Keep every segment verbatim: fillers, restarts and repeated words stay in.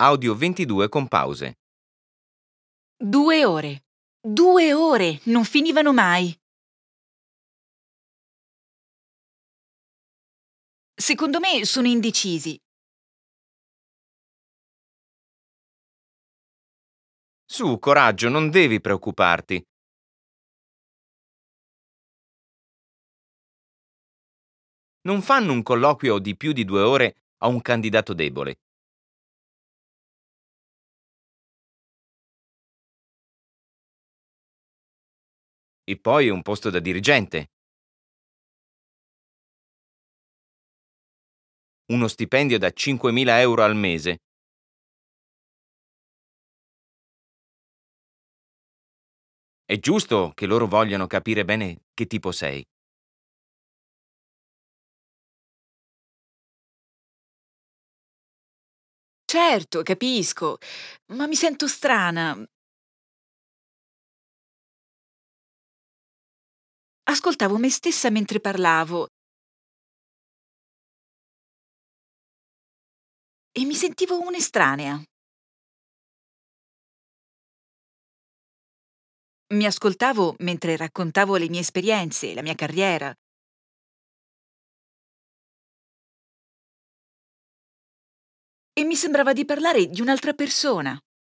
Audio ventidue con pause. Due ore. Due ore! Non finivano mai. Secondo me sono indecisi. Su, coraggio, non devi preoccuparti. Non fanno un colloquio di più di due ore a un candidato debole. E poi un posto da dirigente. Uno stipendio da cinquemila euro al mese. È giusto che loro vogliano capire bene che tipo sei. Certo, capisco, ma mi sento strana. Ascoltavo me stessa mentre parlavo e mi sentivo un'estranea. Mi ascoltavo mentre raccontavo le mie esperienze, la mia carriera. E mi sembrava di parlare di un'altra persona.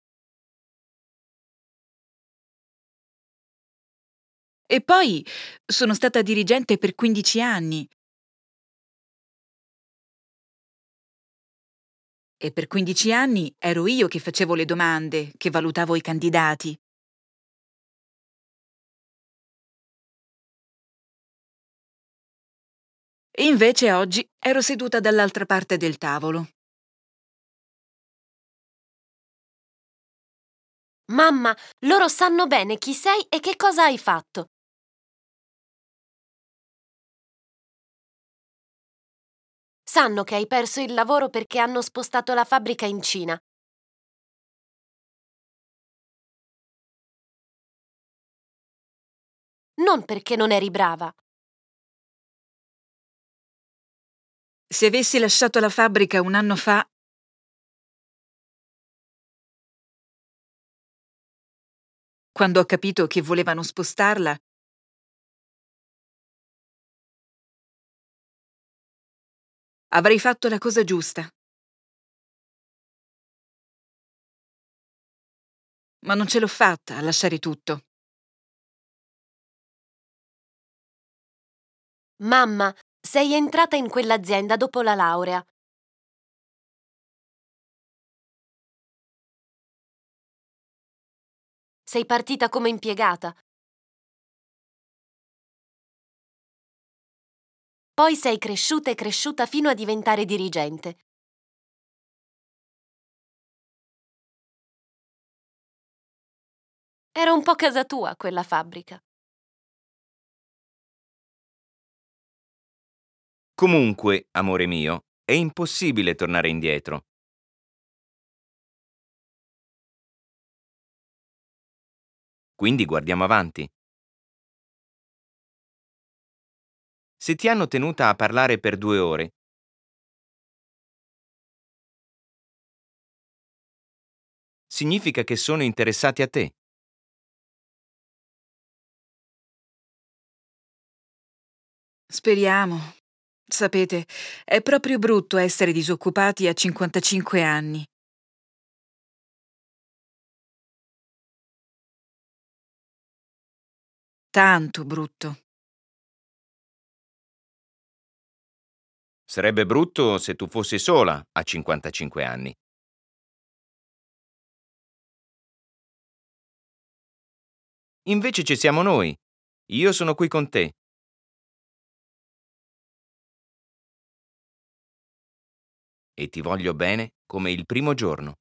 E poi sono stata dirigente per quindici anni. E per quindici anni ero io che facevo le domande, che valutavo i candidati. E invece oggi ero seduta dall'altra parte del tavolo. Mamma, loro sanno bene chi sei e che cosa hai fatto. Sanno che hai perso il lavoro perché hanno spostato la fabbrica in Cina. Non perché non eri brava. Se avessi lasciato la fabbrica un anno fa, quando ho capito che volevano spostarla, avrei fatto la cosa giusta. Ma non ce l'ho fatta a lasciare tutto. Mamma, sei entrata in quell'azienda dopo la laurea. Sei partita come impiegata. Poi sei cresciuta e cresciuta fino a diventare dirigente. Era un po' casa tua quella fabbrica. Comunque, amore mio, è impossibile tornare indietro. Quindi guardiamo avanti. Se ti hanno tenuta a parlare per due ore, significa che sono interessati a te. Speriamo. Sapete, è proprio brutto essere disoccupati a cinquantacinque anni. Tanto brutto. Sarebbe brutto se tu fossi sola a cinquantacinque anni. Invece ci siamo noi. Io sono qui con te. E ti voglio bene come il primo giorno.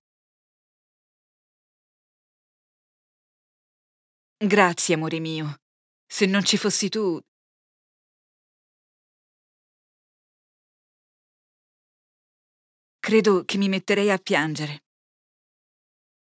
Grazie, amore mio. Se non ci fossi tu, credo che mi metterei a piangere.